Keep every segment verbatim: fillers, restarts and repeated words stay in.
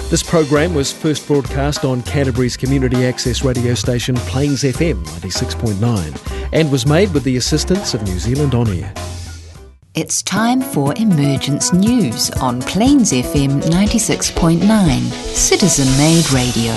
This program was first broadcast on Canterbury's community access radio station Plains F M ninety-six point nine and was made with the assistance of New Zealand On Air. It's time for Emergence News on Plains F M ninety-six point nine, citizen-made radio.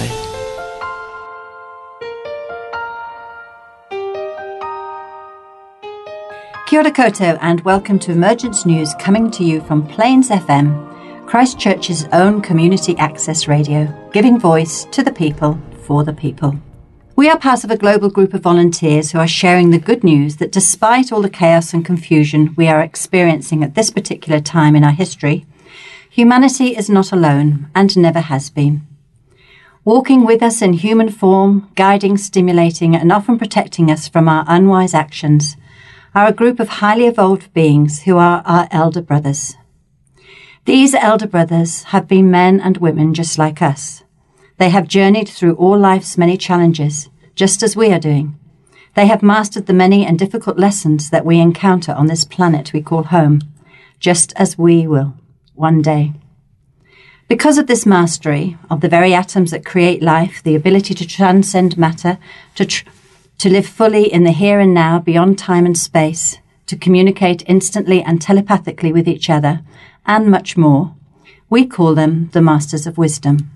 Kia ora koutou and welcome to Emergence News coming to you from Plains F M, Christchurch's own community access radio, giving voice to the people, for the people. We are part of a global group of volunteers who are sharing the good news that despite all the chaos and confusion we are experiencing at this particular time in our history, humanity is not alone and never has been. Walking with us in human form, guiding, stimulating and often protecting us from our unwise actions are a group of highly evolved beings who are our elder brothers. These elder brothers have been men and women just like us. They have journeyed through all life's many challenges, just as we are doing. They have mastered the many and difficult lessons that we encounter on this planet we call home, just as we will, one day. Because of this mastery of the very atoms that create life, the ability to transcend matter, to, tr- to live fully in the here and now beyond time and space, to communicate instantly and telepathically with each other, and much more, we call them the Masters of Wisdom.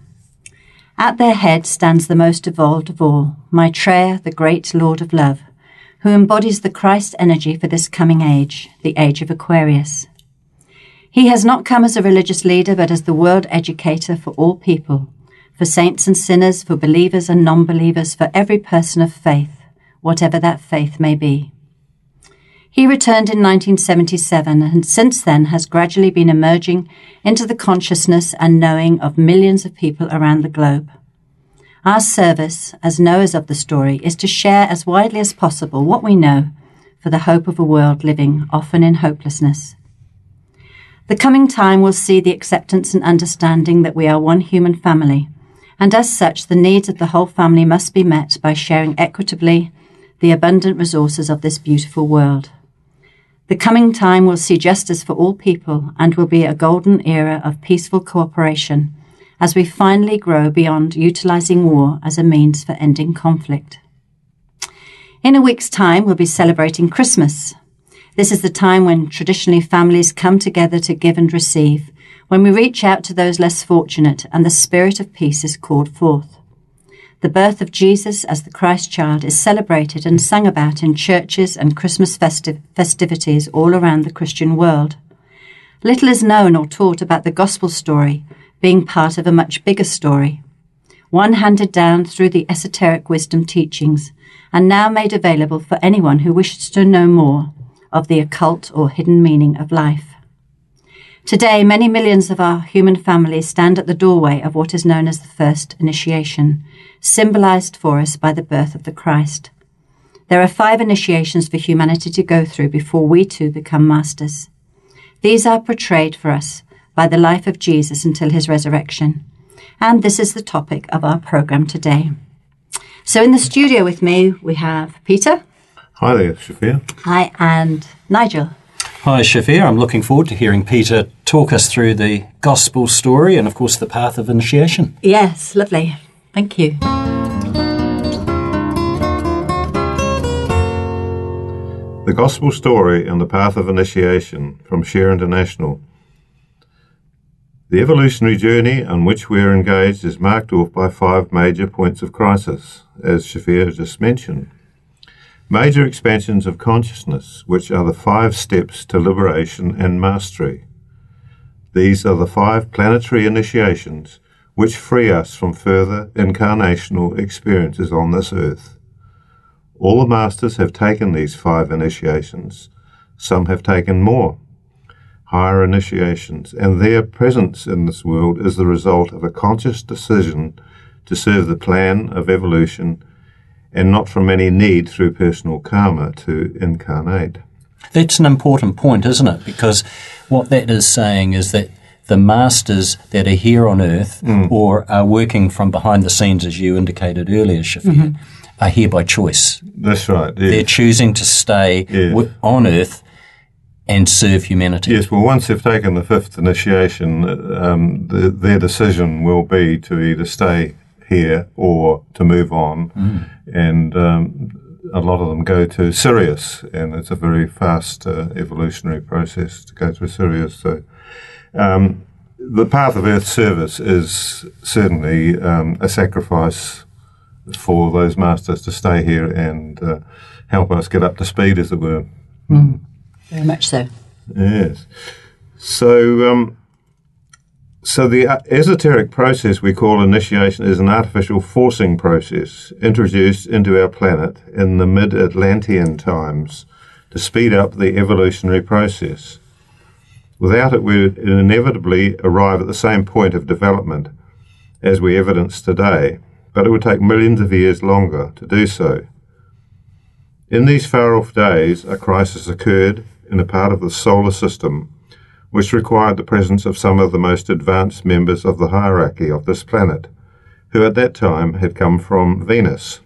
At their head stands the most evolved of all, Maitreya, the great Lord of Love, who embodies the Christ energy for this coming age, the age of Aquarius. He has not come as a religious leader, but as the world educator for all people, for saints and sinners, for believers and non-believers, for every person of faith, whatever that faith may be. He returned in nineteen seventy-seven and since then has gradually been emerging into the consciousness and knowing of millions of people around the globe. Our service, as knowers of the story, is to share as widely as possible what we know for the hope of a world living often in hopelessness. The coming time will see the acceptance and understanding that we are one human family, and as such the needs of the whole family must be met by sharing equitably the abundant resources of this beautiful world. The coming time will see justice for all people and will be a golden era of peaceful cooperation as we finally grow beyond utilizing war as a means for ending conflict. In a week's time, we'll be celebrating Christmas. This is the time when traditionally families come together to give and receive, when we reach out to those less fortunate and the spirit of peace is called forth. The birth of Jesus as the Christ child is celebrated and sung about in churches and Christmas festiv- festivities all around the Christian world. Little is known or taught about the gospel story being part of a much bigger story, one handed down through the esoteric wisdom teachings and now made available for anyone who wishes to know more of the occult or hidden meaning of life. Today, many millions of our human families stand at the doorway of what is known as the first initiation, symbolized for us by the birth of the Christ. There are five initiations for humanity to go through before we too become masters. These are portrayed for us by the life of Jesus until his resurrection. And this is the topic of our program today. So in the studio with me, we have Peter. Hi there, Shafir. Hi, and Nigel. Hi, Shafir. I'm looking forward to hearing Peter talk us through the gospel story and, of course, the path of initiation. Yes, lovely. Thank you. The Gospel Story and the Path of Initiation from Share International. The evolutionary journey on which we are engaged is marked off by five major points of crisis, as Shafir just mentioned. Major expansions of consciousness, which are the five steps to liberation and mastery. These are the five planetary initiations which free us from further incarnational experiences on this earth. All the masters have taken these five initiations. Some have taken more, higher initiations, and their presence in this world is the result of a conscious decision to serve the plan of evolution and not from any need through personal karma to incarnate. That's an important point, isn't it? Because what that is saying is that the masters that are here on earth mm. or are working from behind the scenes, as you indicated earlier, Shafir, mm-hmm. are here by choice. That's right. Yes. They're choosing to stay yes. w- on earth and serve humanity. Yes, well, once they've taken the fifth initiation, um, the, their decision will be to either stay here or to move on. Mm. And um, a lot of them go to Sirius, and it's a very fast uh, evolutionary process to go through Sirius. So um, the path of Earth service is certainly um, a sacrifice for those masters to stay here and uh, help us get up to speed, as it were. Mm. Very much so. Yes. So, um, so the esoteric process we call initiation is an artificial forcing process introduced into our planet in the mid-Atlantean times to speed up the evolutionary process. Without it, we would inevitably arrive at the same point of development as we evidence today, but it would take millions of years longer to do so. In these far-off days, a crisis occurred in a part of the solar system which required the presence of some of the most advanced members of the hierarchy of this planet, who at that time had come from Venus.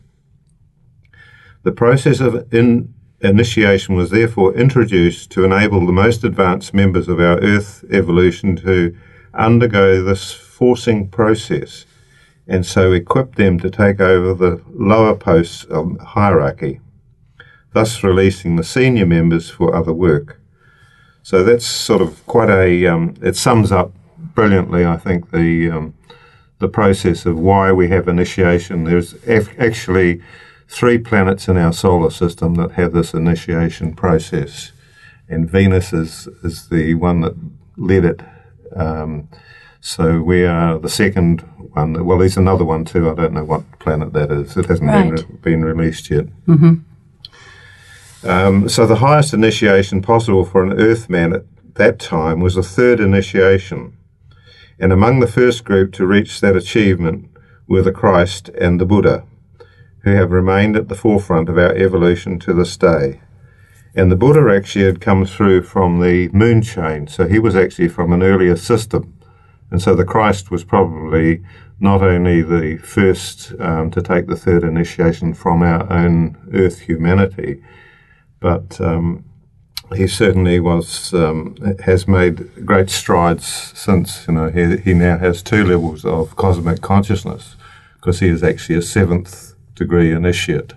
The process of in initiation was therefore introduced to enable the most advanced members of our Earth evolution to undergo this forcing process, and so equip them to take over the lower posts of hierarchy, thus releasing the senior members for other work. So that's sort of quite a, um, it sums up brilliantly, I think, the um, the process of why we have initiation. There's af- actually three planets in our solar system that have this initiation process, and Venus is, is the one that led it. Um, so we are the second one. Well, there's another one too. I don't know what planet that is. It hasn't right. been, re- been released yet. Mm-hmm. Um, so the highest initiation possible for an Earthman at that time was the third initiation, and among the first group to reach that achievement were the Christ and the Buddha, who have remained at the forefront of our evolution to this day. And the Buddha actually had come through from the moon chain, so he was actually from an earlier system, and so the Christ was probably not only the first um, to take the third initiation from our own Earth humanity, but um, he certainly was um, has made great strides since. You know, he, he now has two levels of cosmic consciousness, because he is actually a seventh degree initiate,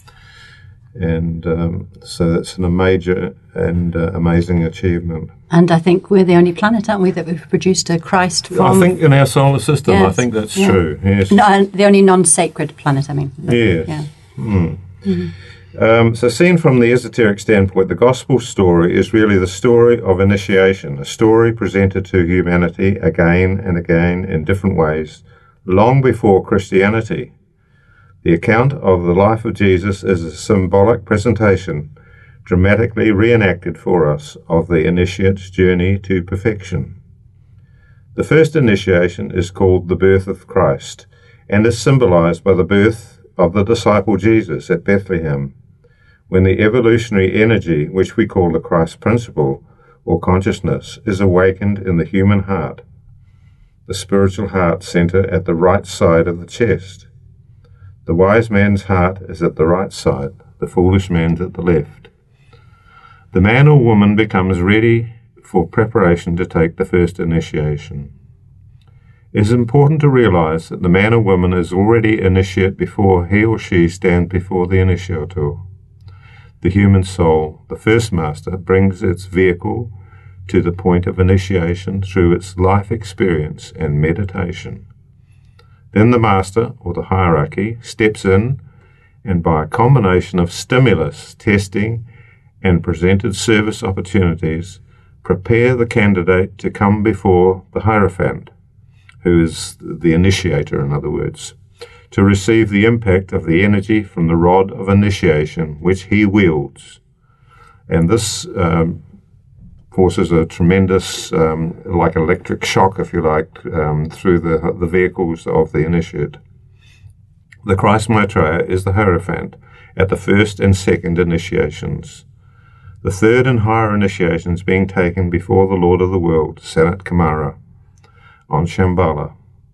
and um, so that's a major and uh, amazing achievement. And I think we're the only planet, aren't we, that we've produced a Christ from? I think in our solar system, yes. I think that's yeah. true. Yes, no, the only non-sacred planet. I mean, yes. Yeah. Mm. Mm-hmm. Um, so seen from the esoteric standpoint, the gospel story is really the story of initiation, a story presented to humanity again and again in different ways, long before Christianity. The account of the life of Jesus is a symbolic presentation, dramatically reenacted for us, of the initiate's journey to perfection. The first initiation is called the birth of Christ, and is symbolized by the birth of the disciple Jesus at Bethlehem, when the evolutionary energy, which we call the Christ principle, or consciousness, is awakened in the human heart, the spiritual heart center at the right side of the chest. The wise man's heart is at the right side, the foolish man's at the left. The man or woman becomes ready for preparation to take the first initiation. It is important to realize that the man or woman is already initiate before he or she stands before the initiator. The human soul, the first master, brings its vehicle to the point of initiation through its life experience and meditation. Then the master, or the hierarchy, steps in, and by a combination of stimulus, testing, and presented service opportunities, prepare the candidate to come before the Hierophant, who is the initiator, in other words, to receive the impact of the energy from the rod of initiation which he wields. And this um, forces a tremendous, um, like electric shock, if you like, um, through the, the vehicles of the initiate. The Christ Maitreya is the Hierophant at the first and second initiations. The third and higher initiations being taken before the Lord of the world, Sanat Kumara, on Shambhala.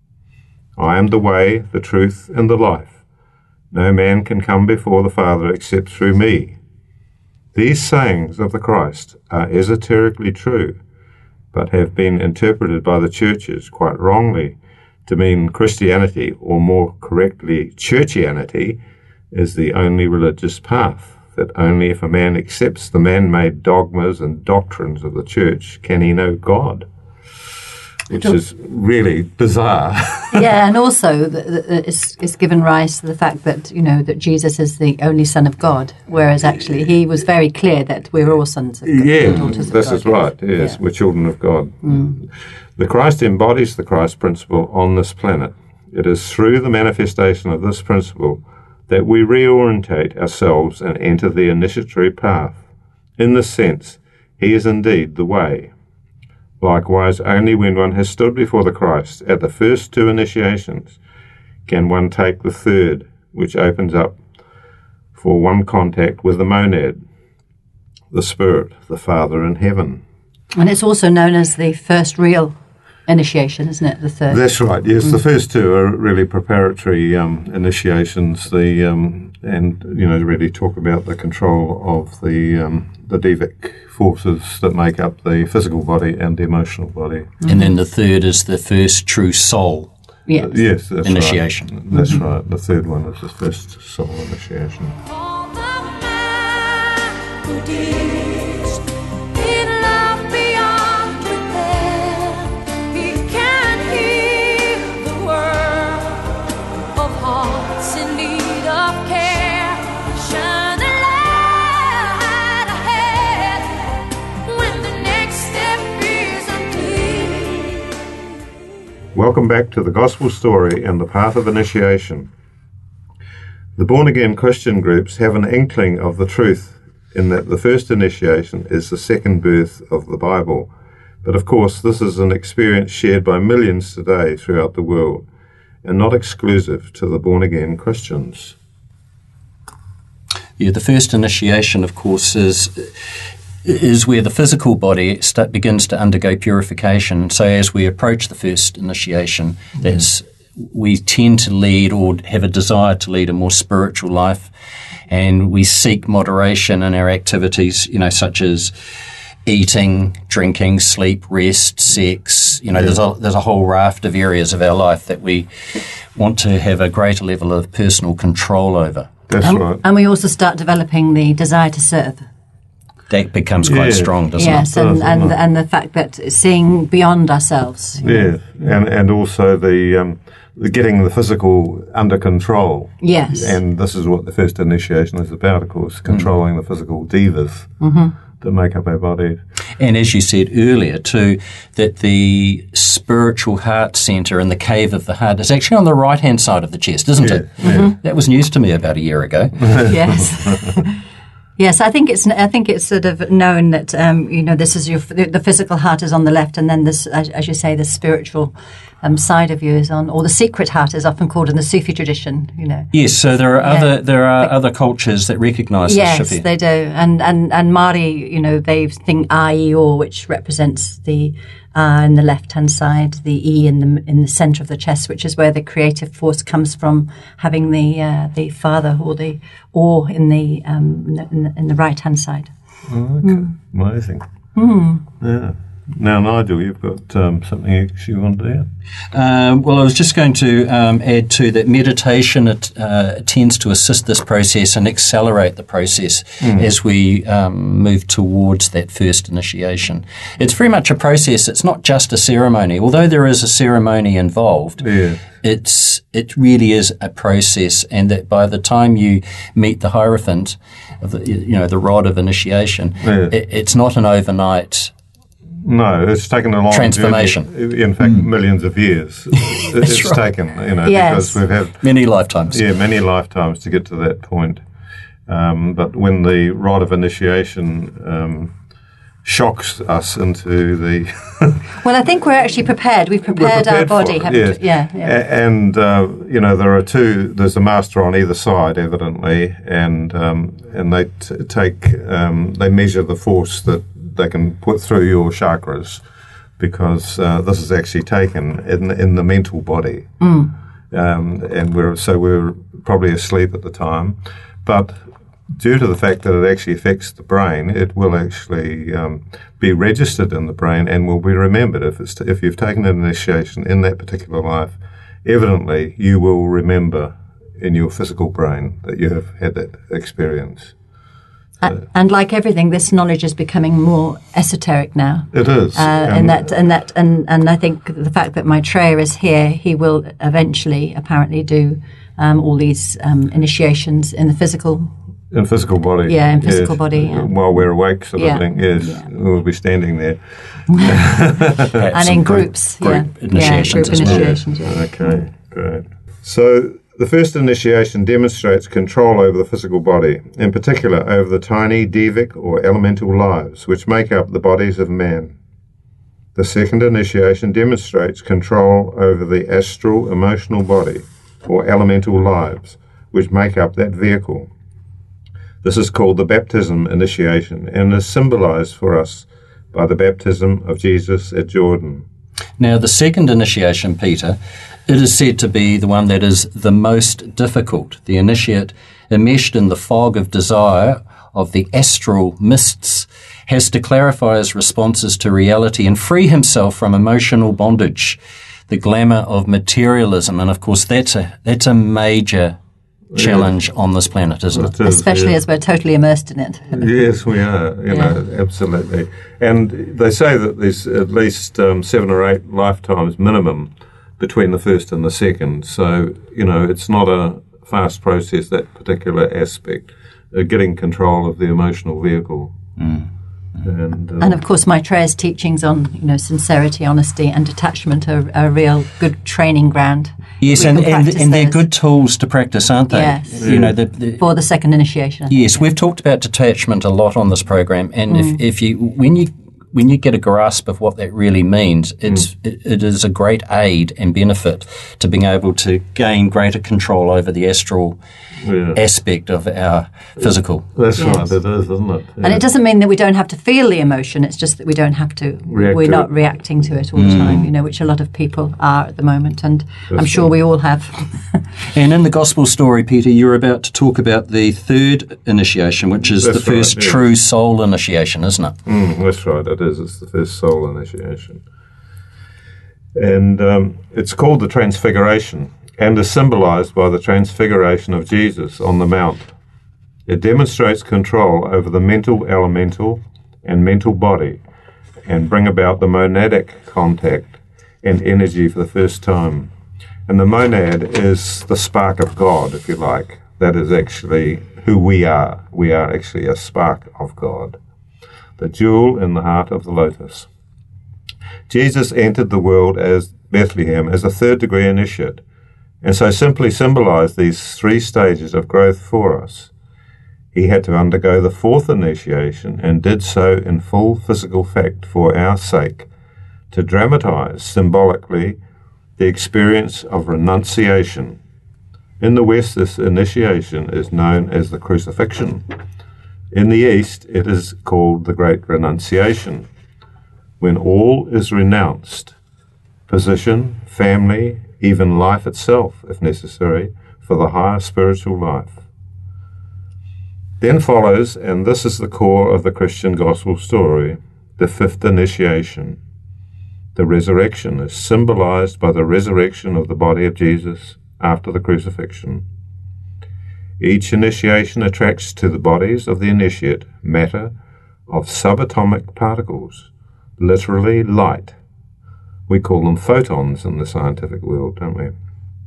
I am the way, the truth, and the life. No man can come before the Father except through me. These sayings of the Christ are esoterically true, but have been interpreted by the churches quite wrongly to mean Christianity, or more correctly, churchianity, is the only religious path, that only if a man accepts the man-made dogmas and doctrines of the church can he know God, which is really bizarre. Yeah, and also the, the, it's, it's given rise to the fact that, you know, that Jesus is the only Son of God, whereas actually he was very clear that we're all sons of God. Yeah, daughters of this God, is right, yes, yeah. we're children of God. Mm. The Christ embodies the Christ principle on this planet. It is through the manifestation of this principle that we reorientate ourselves and enter the initiatory path. In this sense, he is indeed the way. Likewise, only when one has stood before the Christ at the first two initiations can one take the third, which opens up for one contact with the monad, the Spirit, the Father in heaven. And it's also known as the first real initiation, isn't it? The third. That's right. Yes, Mm. the first two are really preparatory um, initiations. The um, and you know really talk about the control of the um, the devic forces that make up the physical body and the emotional body. And then the third is the first true soul Yes. Uh, yes, that's initiation. Right. That's mm-hmm. right. The third one is the first soul initiation. For the man who digs in love beyond repair, he can heal the world of hearts in need of care. Shine a light ahead when the next step is unclear. Welcome back to the Gospel Story and the Path of Initiation. The born-again Christian groups have an inkling of the truth in that the first initiation is the second birth of the Bible. But of course, this is an experience shared by millions today throughout the world and not exclusive to the born-again Christians. Yeah, the first initiation, of course, is is where the physical body start, begins to undergo purification. So as we approach the first initiation, there's, we tend to lead or have a desire to lead a more spiritual life, and we seek moderation in our activities, you know, such as eating, drinking, sleep, rest, sex. You know, yeah. there's a there's a whole raft of areas of our life that we want to have a greater level of personal control over. That's and, right. And we also start developing the desire to serve. That becomes quite Yeah. strong, doesn't Yes, it? and, does, and, doesn't it? and the fact that seeing beyond ourselves. you know. Yeah, and and also the um, the getting the physical under control. Yes. And this is what the first initiation is about, of course, controlling mm. the physical devas Mm-hmm. that make up our body. And as you said earlier too, that the spiritual heart centre and the cave of the heart is actually on the right-hand side of the chest, isn't Yeah, it? yeah. That was news to me about a year ago. Yes. Yes, I think it's I think it's sort of known that um, you know this is your the physical heart is on the left, and then this, as, as you say, the spiritual um, side of you is on, or the secret heart is often called in the Sufi tradition. You know. Yes, so there are Yeah. other there are other cultures that recognise Yes, this. Shafi. they do, and and and Māori, you know, they think Ai-o, which represents the uh, in the left-hand side, the E in the in the centre of the chest, which is where the creative force comes from, having the uh, the father or the or in the um, in the, in the, in the right-hand side. Oh, okay. Mm. Amazing. Mm. Yeah. Now, Nigel, you've got um, something else you want to add? Um, well, I was just going to um, add to that meditation it, uh, tends to assist this process and accelerate the process mm. as we um, move towards that first initiation. It's very much a process. It's not just a ceremony. Although there is a ceremony involved, yeah. it's it really is a process, and that by the time you meet the Hierophant, of the, you know, the rod of initiation, yeah. it, it's not an overnight No, it's taken a long transformation. journey. In fact, mm. millions of years. It's right. taken, you know, Yes. because we've had many lifetimes. Yeah, many lifetimes to get to that point. Um, but when the rite of initiation um, shocks us into the Well, I think we're actually prepared. We've prepared, prepared our body, for it, haven't yes. we? Yeah, yeah. A- and uh, you know, there are two. There's a master on either side, evidently, and um, and they t- take um, they measure the force that they can put through your chakras, because uh, this is actually taken in in the mental body, Mm. um, and we're so we're probably asleep at the time, but due to the fact that it actually affects the brain, it will actually um, be registered in the brain and will be remembered. If it's if you've taken an initiation in that particular life, evidently you will remember in your physical brain that you have had that experience. Uh, and like everything, this knowledge is becoming more esoteric now. It is, uh, and that and that and, and I think the fact that Maitreya is here, he will eventually apparently do um, all these um, initiations in the physical. In physical body. Yeah, in physical yes. body. Yeah. While we're awake, sort yeah. of thing. Yes, yeah. we'll be standing there. And in groups, group yeah. initiations yeah, group as well. initiations, yeah. Okay, great. So the first initiation demonstrates control over the physical body, in particular over the tiny devic or elemental lives, which make up the bodies of man. The second initiation demonstrates control over the astral emotional body, or elemental lives, which make up that vehicle. This is called the baptism initiation and is symbolized for us by the baptism of Jesus at Jordan. Now, the second initiation, Peter, it is said to be the one that is the most difficult. The initiate, enmeshed in the fog of desire of the astral mists, has to clarify his responses to reality and free himself from emotional bondage, the glamour of materialism. And, of course, that's a that's a major challenge on this planet, isn't it? It is, Especially yes. as we're totally immersed in it. Yes, we are, you Yeah. know, absolutely. And they say that there's at least um, seven or eight lifetimes minimum between the first and the second. So, you know, it's not a fast process, that particular aspect, uh, getting control of the emotional vehicle. Mm. And, uh, And of course, Maitreya's teachings on, you know, sincerity, honesty, and detachment are a real good training ground. Yes, We and, can and, practice and they're those good tools to practice, aren't they? Yes. You know, the, the, for the second initiation. yes, we've talked about detachment a lot on this program, and Mm. if, if you when you when you get a grasp of what that really means, it's Mm. it, it is a great aid and benefit to being able to gain greater control over the astral yeah. aspect of our physical. That's Yes. right, it is, isn't it? And it doesn't mean that we don't have to feel the emotion. It's just that we don't have to. React we're to not it. reacting to it all the time, you know, which a lot of people are at the moment, and I'm That's sure right. we all have. And in the gospel story, Peter, you're about to talk about the third initiation, which is That's the first right, yeah. true soul initiation, isn't it? Mm, that's right, it is. It's the first soul initiation. And um, it's called the Transfiguration and is symbolized by the transfiguration of Jesus on the Mount. It demonstrates control over the mental elemental and mental body and bring about the monadic contact and energy for the first time. And the monad is the spark of God, if you like. That is actually who we are. We are actually a spark of God, the jewel in the heart of the lotus. Jesus entered the world as Bethlehem as a third-degree initiate, and so simply symbolized these three stages of growth for us. He had to undergo the fourth initiation and did so in full physical fact for our sake, to dramatize symbolically the experience of renunciation. In the West, this initiation is known as the crucifixion. In the East, it is called the Great Renunciation, when all is renounced, position, family, even life itself, if necessary, for the higher spiritual life. Then follows, and this is the core of the Christian gospel story, the fifth initiation. The resurrection is symbolized by the resurrection of the body of Jesus after the crucifixion. Each initiation attracts to the bodies of the initiate matter of subatomic particles, literally light. We call them photons in the scientific world, don't we?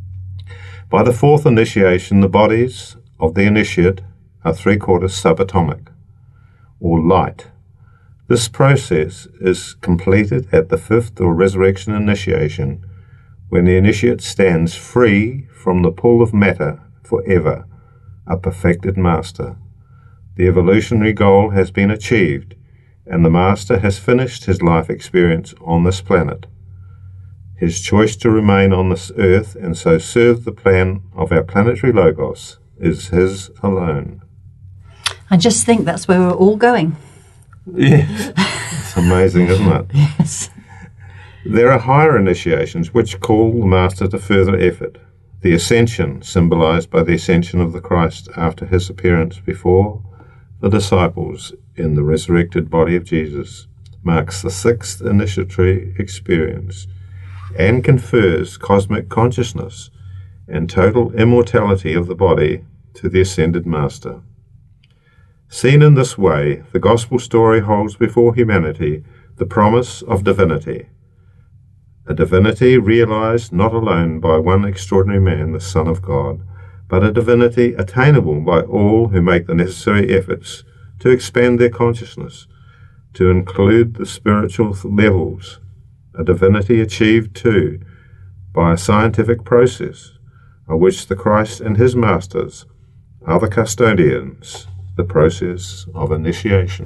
By the fourth initiation, the bodies of the initiate are three-quarters subatomic, or light. This process is completed at the fifth or resurrection initiation, when the initiate stands free from the pull of matter forever, a perfected master. The evolutionary goal has been achieved, and the master has finished his life experience on this planet. His choice to remain on this earth and so serve the plan of our planetary logos is his alone. I just think that's where we're all going. Yeah, it's amazing, isn't it? Yes. There are higher initiations which call the master to further effort. The ascension, symbolized by the ascension of the Christ after his appearance before the disciples in the resurrected body of Jesus, marks the sixth initiatory experience and confers cosmic consciousness and total immortality of the body to the ascended Master. Seen in this way, the gospel story holds before humanity the promise of divinity, a divinity realized not alone by one extraordinary man, the Son of God, but a divinity attainable by all who make the necessary efforts to expand their consciousness, to include the spiritual levels, a divinity achieved too by a scientific process of which the Christ and his masters are the custodians, the process of initiation.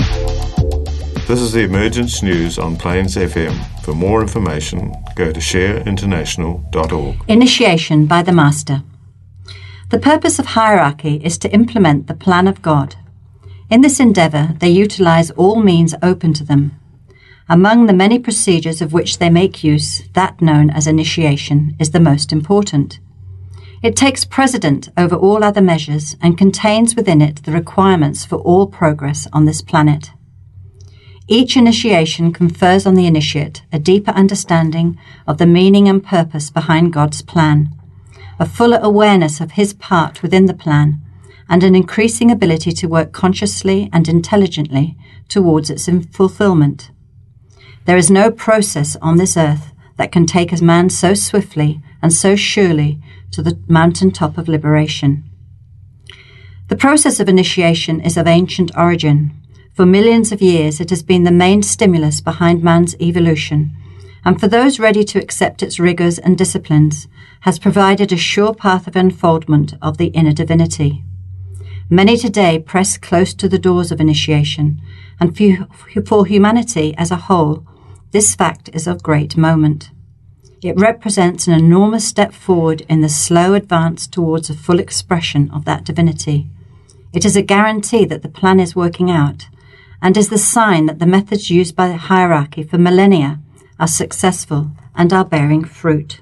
This is the Emergence News on Plains F M. For more information, go to share international dot org. Initiation by the Master. The purpose of hierarchy is to implement the plan of God. In this endeavour, they utilize all means open to them. Among the many procedures of which they make use, that known as initiation is the most important. It takes precedent over all other measures and contains within it the requirements for all progress on this planet. Each initiation confers on the initiate a deeper understanding of the meaning and purpose behind God's plan, a fuller awareness of his part within the plan, and an increasing ability to work consciously and intelligently towards its fulfillment. There is no process on this earth that can take a man so swiftly and so surely to the mountaintop of liberation. The process of initiation is of ancient origin. For millions of years it has been the main stimulus behind man's evolution, and for those ready to accept its rigours and disciplines, has provided a sure path of unfoldment of the inner divinity. Many today press close to the doors of initiation, and for humanity as a whole, this fact is of great moment. It represents an enormous step forward in the slow advance towards a full expression of that divinity. It is a guarantee that the plan is working out, and is the sign that the methods used by the hierarchy for millennia are successful and are bearing fruit.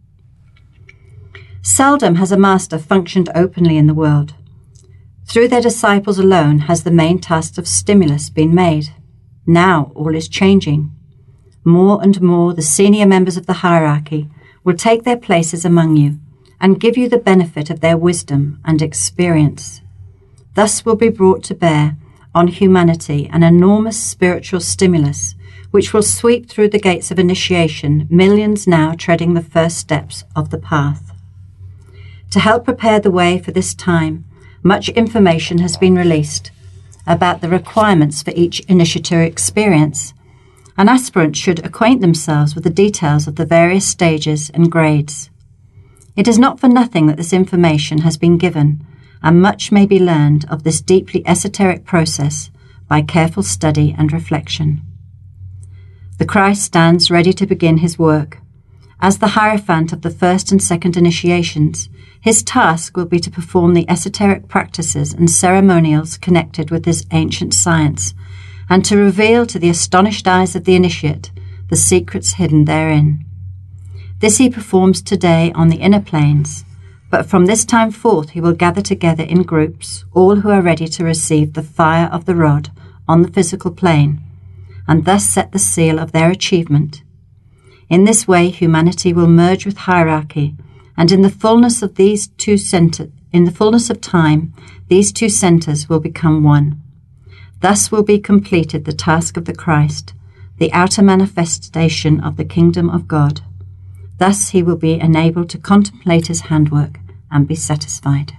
Seldom has a master functioned openly in the world. Through their disciples alone has the main task of stimulus been made. Now all is changing. More and more the senior members of the hierarchy will take their places among you and give you the benefit of their wisdom and experience. Thus will be brought to bear on humanity an enormous spiritual stimulus which will sweep through the gates of initiation millions now treading the first steps of the path. To help prepare the way for this time, much information has been released about the requirements for each initiatory experience. An aspirant should acquaint themselves with the details of the various stages and grades. It is not for nothing that this information has been given, and much may be learned of this deeply esoteric process by careful study and reflection. The Christ stands ready to begin his work. As the Hierophant of the first and second initiations, his task will be to perform the esoteric practices and ceremonials connected with this ancient science, and to reveal to the astonished eyes of the initiate the secrets hidden therein. This he performs today on the inner planes, but from this time forth he will gather together in groups all who are ready to receive the fire of the rod on the physical plane, and thus set the seal of their achievement. In this way humanity will merge with hierarchy, and in the fullness of these two center, in the fullness of time, these two centers will become one. Thus will be completed the task of the Christ, the outer manifestation of the kingdom of God. Thus he will be enabled to contemplate his handiwork and be satisfied.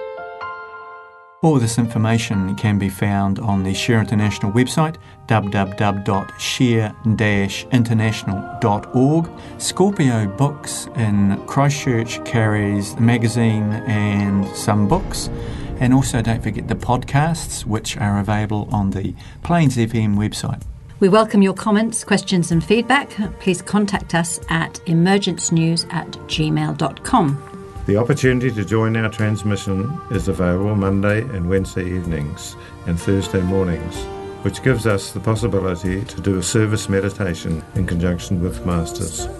All this information can be found on the Share International website, w w w dot share dash international dot org. Scorpio Books in Christchurch carries a magazine and some books. And also don't forget the podcasts, which are available on the Plains F M website. We welcome your comments, questions and feedback. Please contact us at emergence news at gmail dot com. The opportunity to join our transmission is available Monday and Wednesday evenings and Thursday mornings, which gives us the possibility to do a service meditation in conjunction with Masters.